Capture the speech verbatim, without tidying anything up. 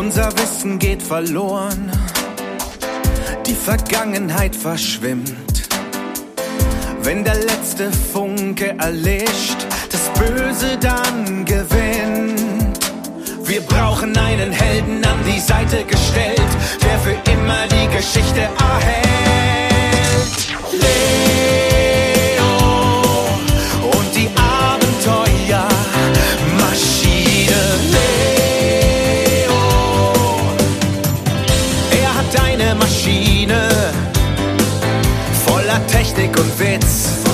Unser Wissen geht verloren, die Vergangenheit verschwimmt. Wenn der letzte Funke erlischt, das Böse dann gewinnt. Wir brauchen einen Helden an die Seite gestellt, der für immer die Geschichte erhält. Leo und die Abenteuermaschine. Leo, er hat eine Maschine voller Technik und Witz.